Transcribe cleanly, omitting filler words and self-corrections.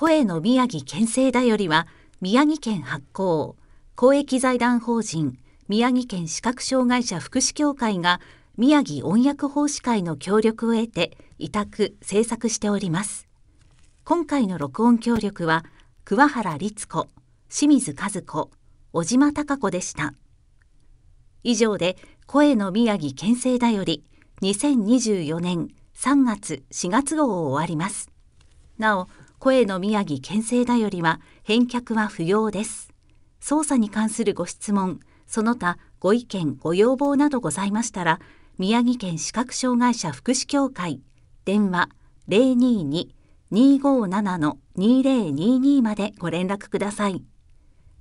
声の宮城県政だよりは、宮城県発行、公益財団法人、宮城県視覚障害者福祉協会が、宮城音訳奉仕会の協力を得て、委託・制作しております。今回の録音協力は、桑原律子、清水和子、小島貴子でした。以上で、声の宮城県政だより、2024年3月4月号を終わります。なお、声の宮城県政だよりは返却は不要です。操作に関するご質問、その他ご意見ご要望などございましたら、宮城県視覚障害者福祉協会電話 022-257-2022 までご連絡ください。